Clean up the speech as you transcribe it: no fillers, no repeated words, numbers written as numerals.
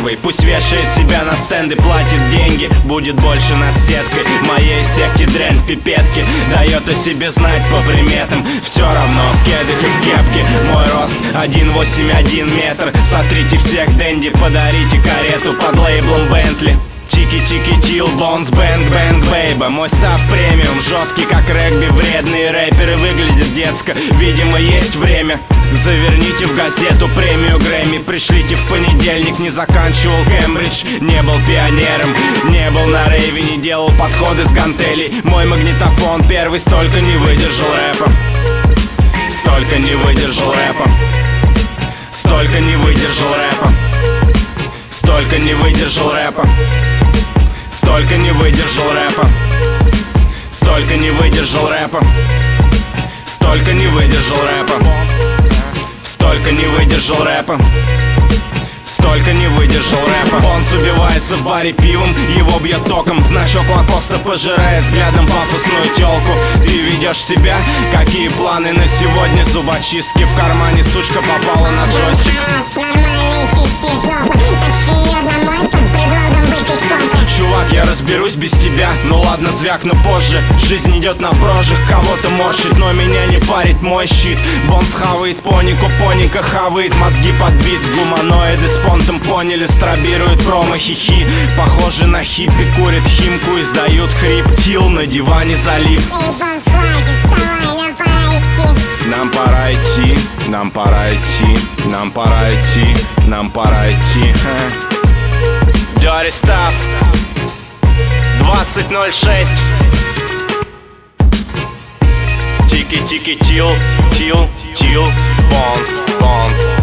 первый. Пусть вешает себя на стенды, платит деньги, будет больше над сеткой. В моей секте дрянь в пипетке дает о себе знать по приметам. Все равно в кедах и в кепке. Мой рост 1,81 метр. Сотрите всех денди, подарите карету под лейблом Бентли. Чики-чики-чил, бонс, бэнг-бэнг, бейба. Мой став премиум, жесткий как регби. Вредные рэперы выглядят детско. Видимо, есть время. Заверните в газету премию Грэмми. Пришлите в понедельник, не заканчивал Кембридж. Не был пионером, не был на рейве, не делал подходы с гантелей. Мой магнитофон первый столько не выдержал рэпа. Столько не выдержал рэпа. Столько не выдержал рэпа. Столько не выдержал рэпа. Столько не выдержал рэпа. Столько не выдержал рэпа. Столько не выдержал рэпа. Столько не выдержал рэпа. Столько не выдержал рэпа. Он убивается в баре пивом, его бьет током. Значок Лакоста пожирает взглядом пафосную тёлку. Ты ведешь себя? Какие планы на сегодня? Зубочистки в кармане, сучка попала на джойстик. Чувак, я разберусь без тебя. Ну ладно, звякну позже. Жизнь идет на прожих, кого-то морщит, но меня не парит мой щит. Бонс хавает понику, поника хавает мозги под бит. Гуманоиды с понтом поняли, стробируют промо-хихи. Похожи на хиппи, курят химку, издают хрип. Тил на диване залив. Нам пора идти, нам пора идти, нам пора идти, нам пора идти. Dirty Stuff 2006. Тики-тики-тил, тил, тил, бонс, бонс.